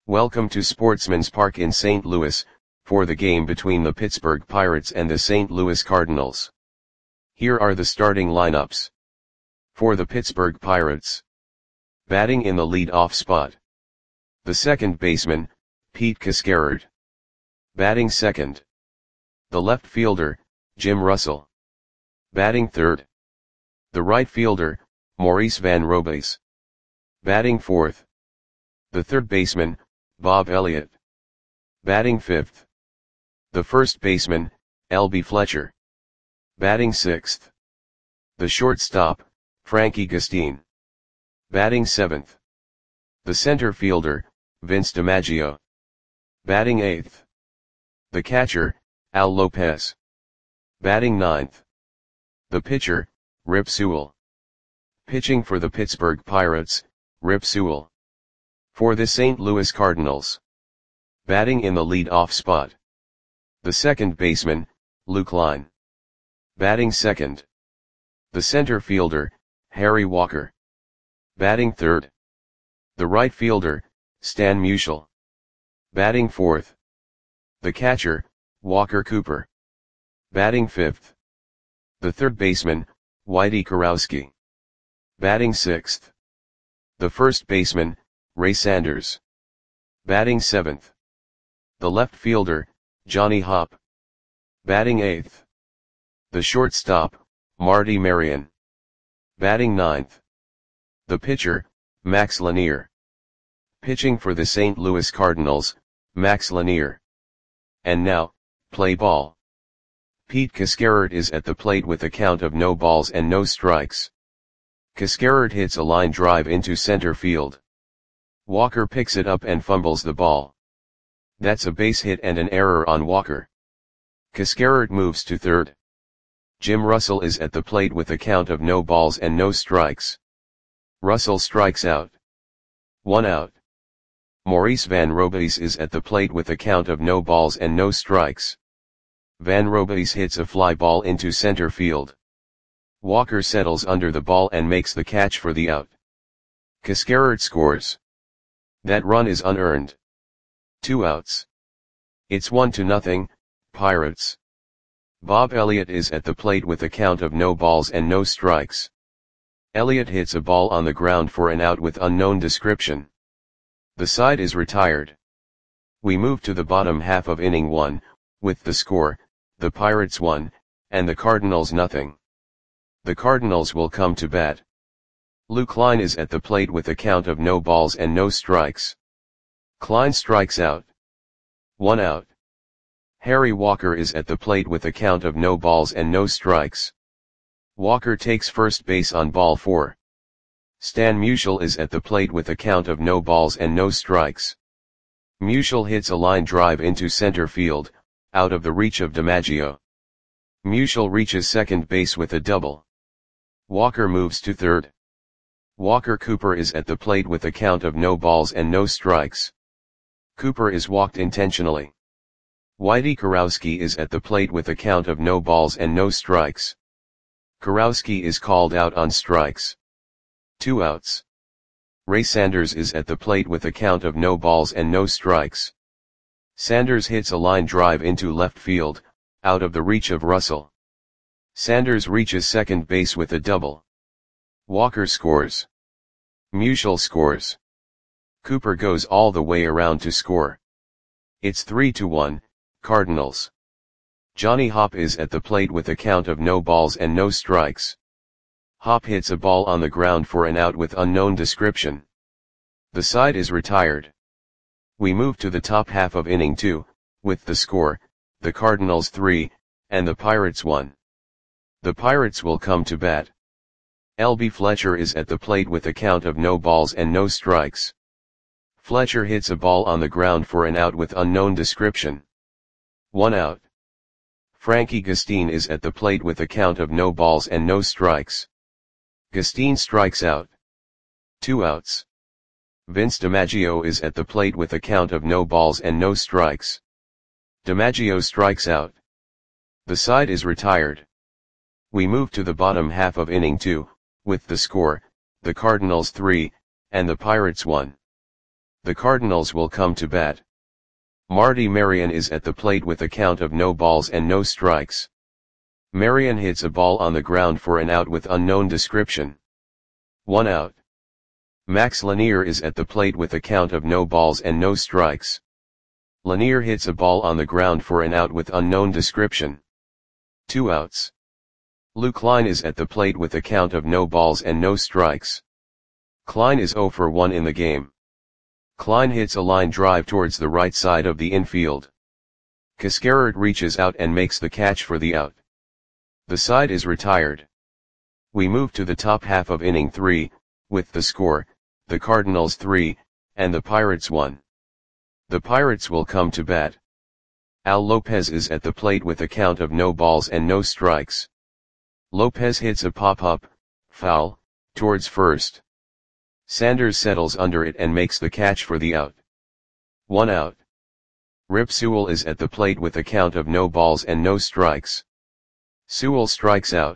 Welcome to Sportsman's Park in St. Louis, for the game between the Pittsburgh Pirates and the St. Louis Cardinals. Here are the starting lineups. For the Pittsburgh Pirates. Batting in the lead-off spot. The second baseman, Pete Cascarard. Batting second. The left fielder, Jim Russell. Batting third. The right fielder, Maurice Van Robays. Batting fourth. The third baseman, Bob Elliott. Batting fifth. The first baseman, L.B. Fletcher. Batting sixth. The shortstop, Frankie Gustin. Batting seventh. The center fielder, Vince DiMaggio. Batting eighth. The catcher, Al Lopez. Batting ninth. The pitcher, Rip Sewell. Pitching for the Pittsburgh Pirates, Rip Sewell. For the St. Louis Cardinals. Batting in the lead-off spot. The second baseman, Luke Line. Batting second. The center fielder, Harry Walker. Batting third. The right fielder, Stan Musial. Batting fourth. The catcher, Walker Cooper. Batting fifth. The third baseman, Whitey Kurowski. Batting sixth. The first baseman, Ray Sanders. Batting seventh. The left fielder, Johnny Hopp. Batting eighth. The shortstop, Marty Marion. Batting ninth. The pitcher, Max Lanier. Pitching for the St. Louis Cardinals, Max Lanier. And now, play ball. Pete Cascarard is at the plate with a count of no balls and no strikes. Cascarard hits a line drive into center field. Walker picks it up and fumbles the ball. That's a base hit and an error on Walker. Cascarard moves to third. Jim Russell is at the plate with a count of no balls and no strikes. Russell strikes out. 1 out. Maurice Van Robays is at the plate with a count of no balls and no strikes. Van Robays hits a fly ball into center field. Walker settles under the ball and makes the catch for the out. Cascarard scores. That run is unearned. 2 outs. It's 1-0, Pirates. Bob Elliott is at the plate with a count of no balls and no strikes. Elliott hits a ball on the ground for an out with unknown description. The side is retired. We move to the bottom half of inning 1, with the score, the Pirates 1, and the Cardinals 0. The Cardinals will come to bat. Luke Line is at the plate with a count of no balls and no strikes. Klein strikes out. 1 out. Harry Walker is at the plate with a count of no balls and no strikes. Walker takes first base on ball 4. Stan Musial is at the plate with a count of no balls and no strikes. Musial hits a line drive into center field, out of the reach of DiMaggio. Musial reaches second base with a double. Walker moves to third. Walker Cooper is at the plate with a count of no balls and no strikes. Cooper is walked intentionally. Whitey Kurowski is at the plate with a count of no balls and no strikes. Kurowski is called out on strikes. 2 outs. Ray Sanders is at the plate with a count of no balls and no strikes. Sanders hits a line drive into left field, out of the reach of Russell. Sanders reaches second base with a double. Walker scores. Musial scores. Cooper goes all the way around to score. It's 3-1, Cardinals. Johnny Hopp is at the plate with a count of no balls and no strikes. Hopp hits a ball on the ground for an out with unknown description. The side is retired. We move to the top half of inning 2, with the score, the Cardinals 3, and the Pirates 1. The Pirates will come to bat. L.B. Fletcher is at the plate with a count of no balls and no strikes. Fletcher hits a ball on the ground for an out with unknown description. 1 out. Frankie Gustin is at the plate with a count of no balls and no strikes. Gustin strikes out. 2 outs. Vince DiMaggio is at the plate with a count of no balls and no strikes. DiMaggio strikes out. The side is retired. We move to the bottom half of inning 2, with the score, the Cardinals 3, and the Pirates 1. The Cardinals will come to bat. Marty Marion is at the plate with a count of no balls and no strikes. Marion hits a ball on the ground for an out with unknown description. 1 out. Max Lanier is at the plate with a count of no balls and no strikes. Lanier hits a ball on the ground for an out with unknown description. 2 outs. Lou Klein is at the plate with a count of no balls and no strikes. Klein is 0 for 1 in the game. Klein hits a line drive towards the right side of the infield. Cascarard reaches out and makes the catch for the out. The side is retired. We move to the top half of inning 3, with the score, the Cardinals 3, and the Pirates 1. The Pirates will come to bat. Al Lopez is at the plate with a count of no balls and no strikes. Lopez hits a pop-up, foul, towards first. Sanders settles under it and makes the catch for the out. 1 out. Rip Sewell is at the plate with a count of no balls and no strikes. Sewell strikes out.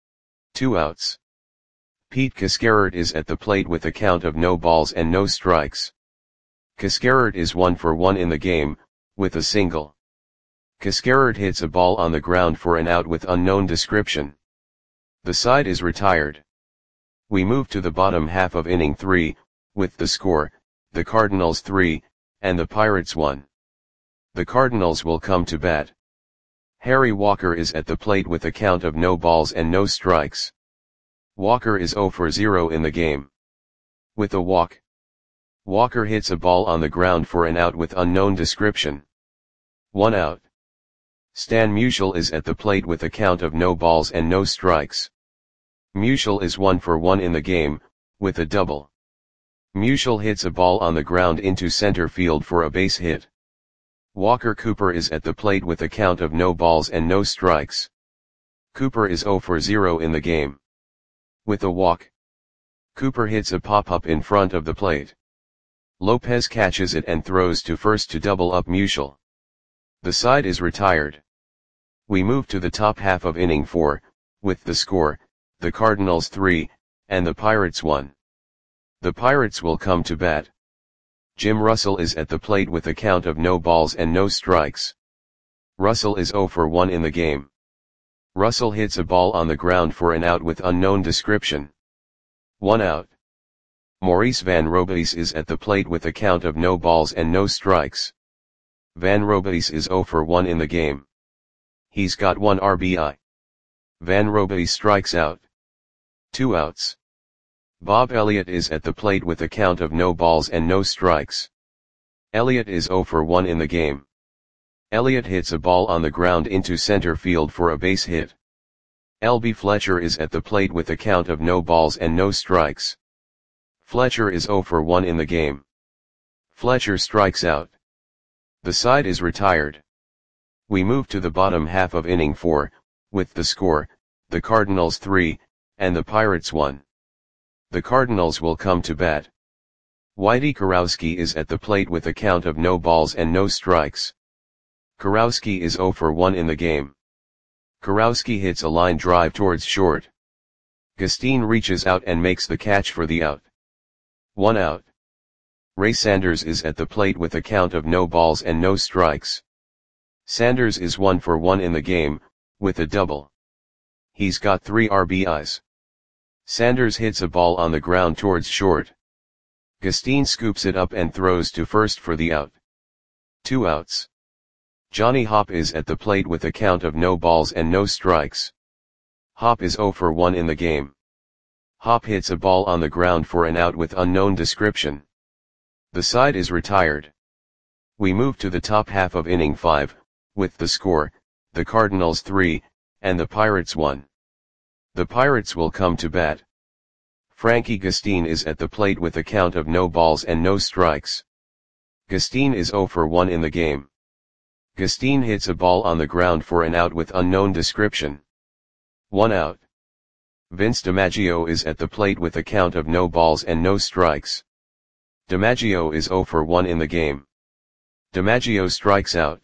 2 outs. Pete Cascarard is at the plate with a count of no balls and no strikes. Cascarard is 1 for 1 in the game, with a single. Cascarard hits a ball on the ground for an out with unknown description. The side is retired. We move to the bottom half of inning 3, with the score, the Cardinals 3, and the Pirates 1. The Cardinals will come to bat. Harry Walker is at the plate with a count of no balls and no strikes. Walker is 0 for 0 in the game. With a walk. Walker hits a ball on the ground for an out with unknown description. 1 out. Stan Musial is at the plate with a count of no balls and no strikes. Musial is 1 for 1 in the game, with a double. Musial hits a ball on the ground into center field for a base hit. Walker Cooper is at the plate with a count of no balls and no strikes. Cooper is 0 for 0 in the game. With a walk. Cooper hits a pop-up in front of the plate. Lopez catches it and throws to first to double up Musial. The side is retired. We move to the top half of inning 4, with the score, the Cardinals 3, and the Pirates 1. The Pirates will come to bat. Jim Russell is at the plate with a count of no balls and no strikes. Russell is 0 for 1 in the game. Russell hits a ball on the ground for an out with unknown description. 1 out. Maurice Van Robies is at the plate with a count of no balls and no strikes. Van Robies is 0 for 1 in the game. He's got 1 RBI. Van Robies strikes out. 2 outs. Bob Elliott is at the plate with a count of no balls and no strikes. Elliott is 0 for 1 in the game. Elliott hits a ball on the ground into center field for a base hit. L.B. Fletcher is at the plate with a count of no balls and no strikes. Fletcher is 0 for 1 in the game. Fletcher strikes out. The side is retired. We move to the bottom half of inning 4, with the score, the Cardinals 3, and the Pirates 1. The Cardinals will come to bat. Whitey Kurowski is at the plate with a count of no balls and no strikes. Kurowski is 0 for 1 in the game. Kurowski hits a line drive towards short. Gustine reaches out and makes the catch for the out. 1 out. Ray Sanders is at the plate with a count of no balls and no strikes. Sanders is 1 for 1 in the game, with a double. He's got 3 RBIs. Sanders hits a ball on the ground towards short. Gustine scoops it up and throws to first for the out. 2 outs. Johnny Hopp is at the plate with a count of no balls and no strikes. Hopp is 0 for 1 in the game. Hopp hits a ball on the ground for an out with unknown description. The side is retired. We move to the top half of inning 5, with the score, the Cardinals 3, and the Pirates 1. The Pirates will come to bat. Frankie Gustine is at the plate with a count of no balls and no strikes. Gustine is 0 for 1 in the game. Gustine hits a ball on the ground for an out with unknown description. 1 out. Vince DiMaggio is at the plate with a count of no balls and no strikes. DiMaggio is 0 for 1 in the game. DiMaggio strikes out.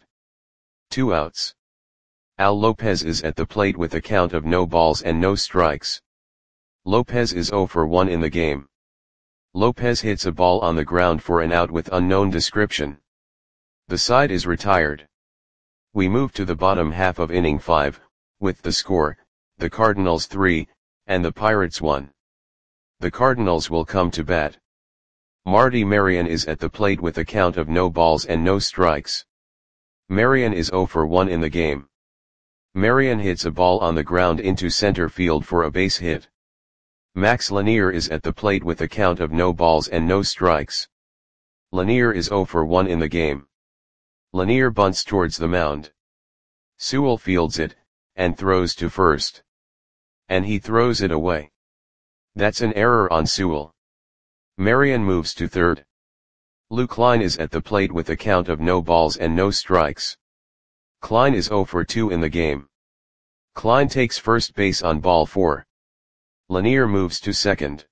2 outs. Al Lopez is at the plate with a count of no balls and no strikes. Lopez is 0 for 1 in the game. Lopez hits a ball on the ground for an out with unknown description. The side is retired. We move to the bottom half of inning 5, with the score, the Cardinals 3, and the Pirates 1. The Cardinals will come to bat. Marty Marion is at the plate with a count of no balls and no strikes. Marion is 0 for 1 in the game. Marion hits a ball on the ground into center field for a base hit. Max Lanier is at the plate with a count of no balls and no strikes. Lanier is 0 for 1 in the game. Lanier bunts towards the mound. Sewell fields it, and throws to first. And he throws it away. That's an error on Sewell. Marion moves to third. Lou Klein is at the plate with a count of no balls and no strikes. Klein is 0 for 2 in the game. Klein takes first base on ball 4. Lanier moves to second.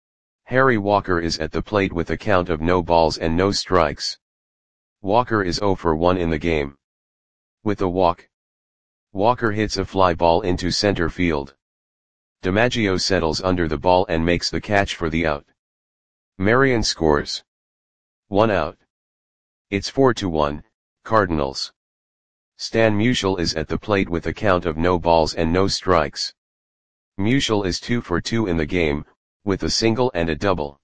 Harry Walker is at the plate with a count of no balls and no strikes. Walker is 0 for 1 in the game. With a walk, Walker hits a fly ball into center field. DiMaggio settles under the ball and makes the catch for the out. Marion scores. 1 out. It's 4-1, Cardinals. Stan Musial is at the plate with a count of no balls and no strikes. Musial is 2 for 2 in the game, with a single and a double.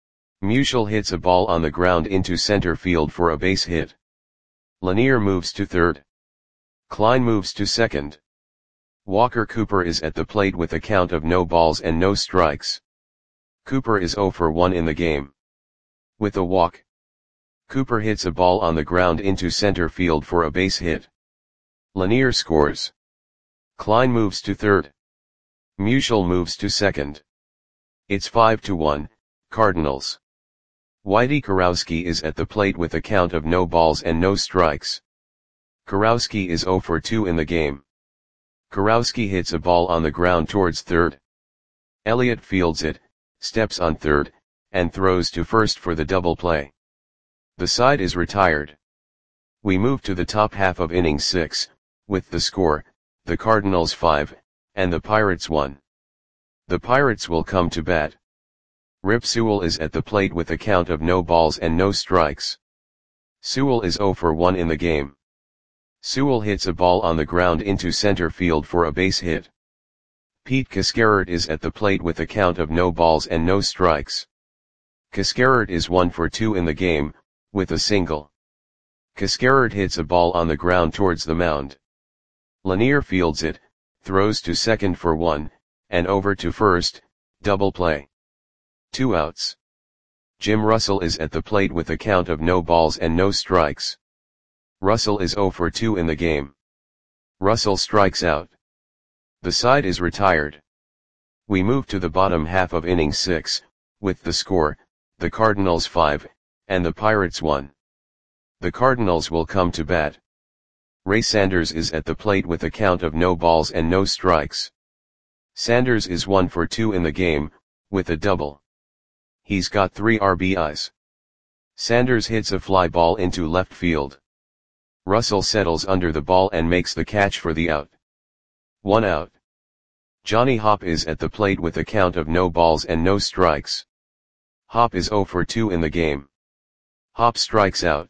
Musial hits a ball on the ground into center field for a base hit. Lanier moves to third. Klein moves to second. Walker Cooper is at the plate with a count of no balls and no strikes. Cooper is 0 for 1 in the game. With a walk, Cooper hits a ball on the ground into center field for a base hit. Lanier scores. Klein moves to third. Musial moves to second. It's 5-1, Cardinals. Whitey Kurowski is at the plate with a count of no balls and no strikes. Kurowski is 0 for 2 in the game. Kurowski hits a ball on the ground towards third. Elliott fields it, steps on third, and throws to first for the double play. The side is retired. We move to the top half of inning 6, with the score, the Cardinals 5, and the Pirates 1. The Pirates will come to bat. Rip Sewell is at the plate with a count of no balls and no strikes. Sewell is 0 for 1 in the game. Sewell hits a ball on the ground into center field for a base hit. Pete Cascarert is at the plate with a count of no balls and no strikes. Cascarert is 1 for 2 in the game, with a single. Cascarert hits a ball on the ground towards the mound. Lanier fields it, throws to second for 1, and over to first, double play. 2 outs. Jim Russell is at the plate with a count of no balls and no strikes. Russell is 0 for 2 in the game. Russell strikes out. The side is retired. We move to the bottom half of inning 6, with the score, the Cardinals 5, and the Pirates 1. The Cardinals will come to bat. Ray Sanders is at the plate with a count of no balls and no strikes. Sanders is 1 for 2 in the game, with a double. He's got 3 RBIs. Sanders hits a fly ball into left field. Russell settles under the ball and makes the catch for the out. 1 out. Johnny Hopp is at the plate with a count of no balls and no strikes. Hopp is 0 for 2 in the game. Hopp strikes out.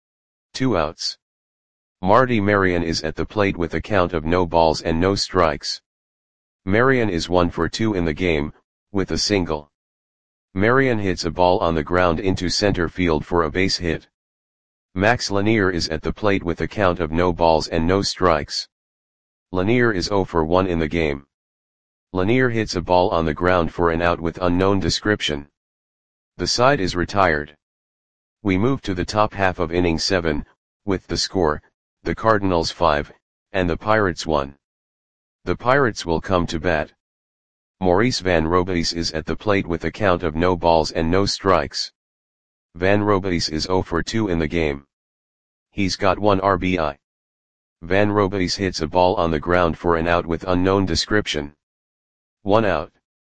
2 outs. Marty Marion is at the plate with a count of no balls and no strikes. Marion is 1 for 2 in the game, with a single. Marion hits a ball on the ground into center field for a base hit. Max Lanier is at the plate with a count of no balls and no strikes. Lanier is 0 for 1 in the game. Lanier hits a ball on the ground for an out with unknown description. The side is retired. We move to the top half of inning 7, with the score, the Cardinals 5, and the Pirates 1. The Pirates will come to bat. Maurice Van Robeis is at the plate with a count of no balls and no strikes. Van Robeis is 0 for 2 in the game. He's got 1 RBI. Van Robeis hits a ball on the ground for an out with unknown description. 1 out.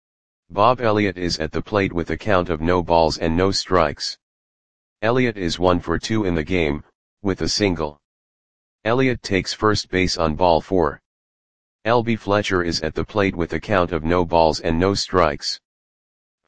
Bob Elliott is at the plate with a count of no balls and no strikes. Elliott is 1 for 2 in the game, with a single. Elliott takes first base on ball 4. L.B. Fletcher is at the plate with a count of no balls and no strikes.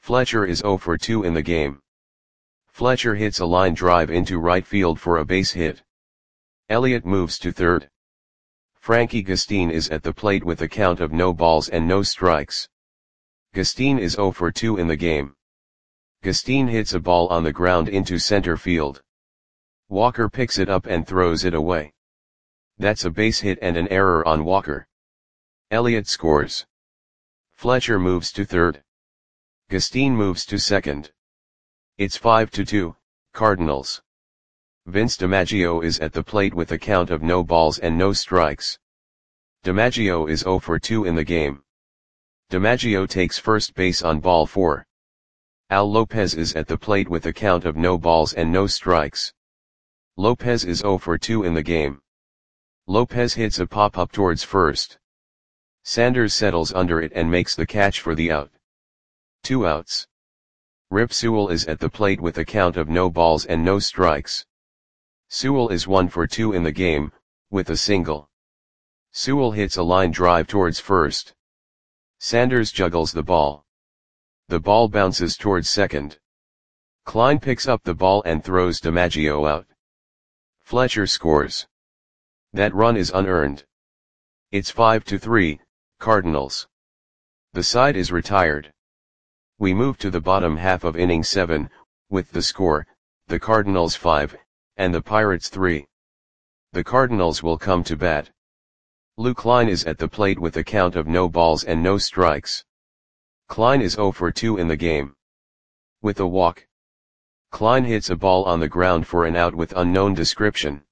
Fletcher is 0 for 2 in the game. Fletcher hits a line drive into right field for a base hit. Elliott moves to third. Frankie Gustin is at the plate with a count of no balls and no strikes. Gustin is 0 for 2 in the game. Gustin hits a ball on the ground into center field. Walker picks it up and throws it away. That's a base hit and an error on Walker. Elliott scores. Fletcher moves to third. Gustin moves to second. It's 5-2, Cardinals. Vince DiMaggio is at the plate with a count of no balls and no strikes. DiMaggio is 0 for 2 in the game. DiMaggio takes first base on ball 4. Al Lopez is at the plate with a count of no balls and no strikes. Lopez is 0 for 2 in the game. Lopez hits a pop-up towards first. Sanders settles under it and makes the catch for the out. 2 outs. Rip Sewell is at the plate with a count of no balls and no strikes. Sewell is 1 for 2 in the game, with a single. Sewell hits a line drive towards first. Sanders juggles the ball. The ball bounces towards second. Klein picks up the ball and throws DiMaggio out. Fletcher scores. That run is unearned. It's 5-3, Cardinals. The side is retired. We move to the bottom half of inning 7, with the score, the Cardinals 5, and the Pirates 3. The Cardinals will come to bat. Lou Klein is at the plate with a count of no balls and no strikes. Klein is 0 for 2 in the game. With a walk. Klein hits a ball on the ground for an out with unknown description.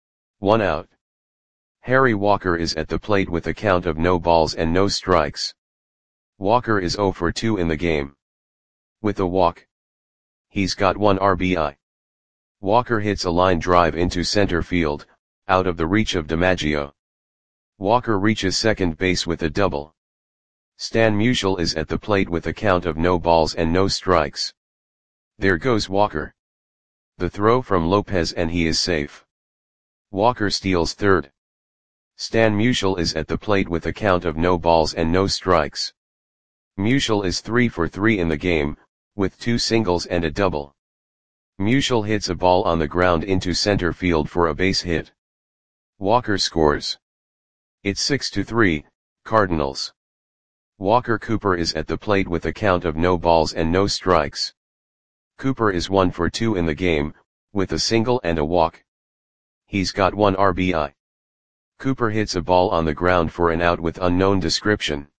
1 out. Harry Walker is at the plate with a count of no balls and no strikes. Walker is 0 for 2 in the game. With a walk. He's got 1 RBI. Walker hits a line drive into center field, out of the reach of DiMaggio. Walker reaches second base with a double. Stan Musial is at the plate with a count of no balls and no strikes. There goes Walker. The throw from Lopez and he is safe. Walker steals third. Stan Musial is at the plate with a count of no balls and no strikes. Musial is 3 for 3 in the game, with 2 singles and a double. Musial hits a ball on the ground into center field for a base hit. Walker scores. It's 6-3, Cardinals. Walker Cooper is at the plate with a count of no balls and no strikes. Cooper is 1 for 2 in the game, with a single and a walk. He's got 1 RBI. Cooper hits a ball on the ground for an out with unknown description.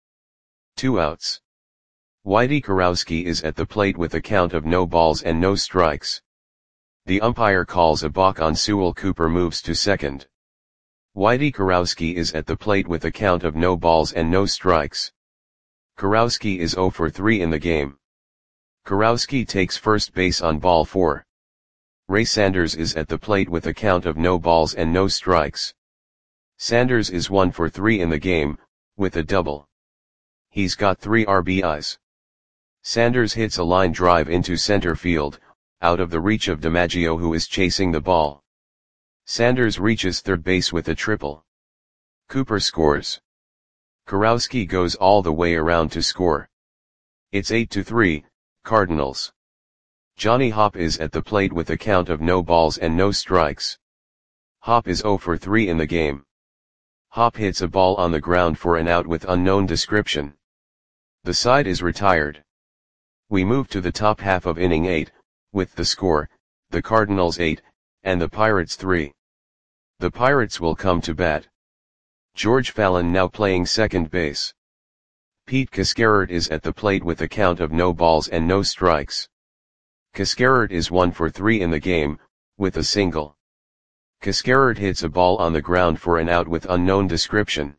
2 outs. Whitey Kurowski is at the plate with a count of no balls and no strikes. The umpire calls a balk on Sewell. Cooper moves to second. Whitey Kurowski is at the plate with a count of no balls and no strikes. Kurowski is 0 for 3 in the game. Kurowski takes first base on ball 4. Ray Sanders is at the plate with a count of no balls and no strikes. Sanders is 1 for 3 in the game, with a double. He's got 3 RBIs. Sanders hits a line drive into center field, out of the reach of DiMaggio who is chasing the ball. Sanders reaches third base with a triple. Cooper scores. Kurowski goes all the way around to score. It's 8-3, Cardinals. Johnny Hopp is at the plate with a count of no balls and no strikes. Hopp is 0 for 3 in the game. Hopp hits a ball on the ground for an out with unknown description. The side is retired. We move to the top half of inning 8, with the score, the Cardinals 8, and the Pirates 3. The Pirates will come to bat. George Fallon now playing second base. Pete Cascarert is at the plate with a count of no balls and no strikes. Cascarert is 1 for 3 in the game, with a single. Cascarert hits a ball on the ground for an out with unknown description.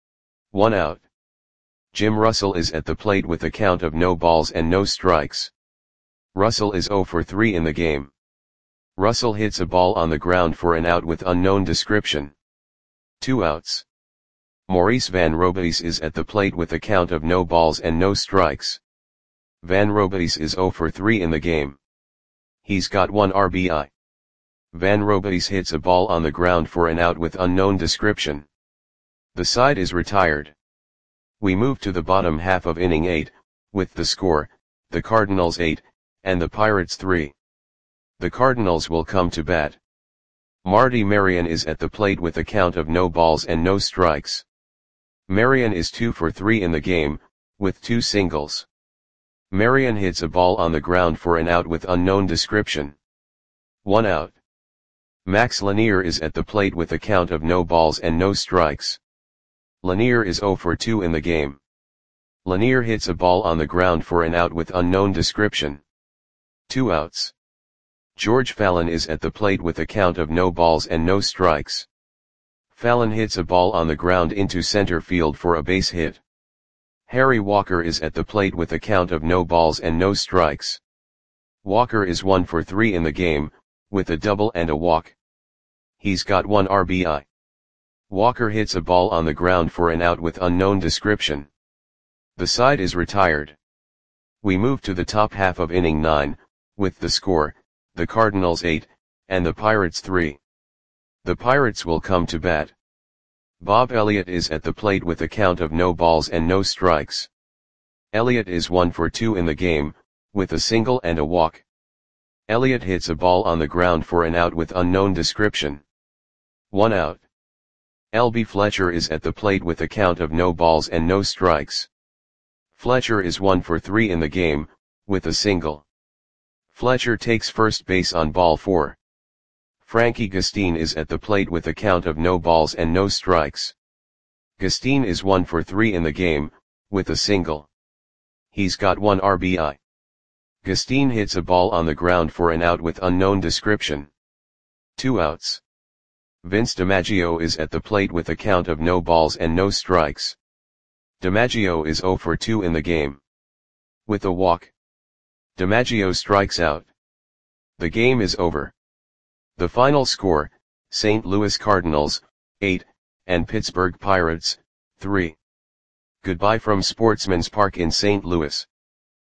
1 out. Jim Russell is at the plate with a count of no balls and no strikes. Russell is 0 for 3 in the game. Russell hits a ball on the ground for an out with unknown description. 2 outs. Maurice Van Robies is at the plate with a count of no balls and no strikes. Van Robies is 0 for 3 in the game. He's got 1 RBI. Van Robies hits a ball on the ground for an out with unknown description. The side is retired. We move to the bottom half of inning 8, with the score, the Cardinals 8, and the Pirates 3. The Cardinals will come to bat. Marty Marion is at the plate with a count of no balls and no strikes. Marion is 2 for 3 in the game, with 2 singles. Marion hits a ball on the ground for an out with unknown description. 1 out. Max Lanier is at the plate with a count of no balls and no strikes. Lanier is 0 for 2 in the game. Lanier hits a ball on the ground for an out with unknown description. 2 outs. George Fallon is at the plate with a count of no balls and no strikes. Fallon hits a ball on the ground into center field for a base hit. Harry Walker is at the plate with a count of no balls and no strikes. Walker is 1 for 3 in the game, with a double and a walk. He's got 1 RBI. Walker hits a ball on the ground for an out with unknown description. The side is retired. We move to the top half of inning 9, with the score, the Cardinals 8, and the Pirates 3. The Pirates will come to bat. Bob Elliott is at the plate with a count of no balls and no strikes. Elliott is 1 for 2 in the game, with a single and a walk. Elliott hits a ball on the ground for an out with unknown description. 1 out. L.B. Fletcher is at the plate with a count of no balls and no strikes. Fletcher is 1 for 3 in the game, with a single. Fletcher takes first base on ball 4. Frankie Gustine is at the plate with a count of no balls and no strikes. Gustine is 1 for 3 in the game, with a single. He's got 1 RBI. Gustine hits a ball on the ground for an out with unknown description. 2 outs. Vince DiMaggio is at the plate with a count of no balls and no strikes. DiMaggio is 0 for 2 in the game. With a walk. DiMaggio strikes out. The game is over. The final score, St. Louis Cardinals, 8, and Pittsburgh Pirates, 3. Goodbye from Sportsman's Park in St. Louis.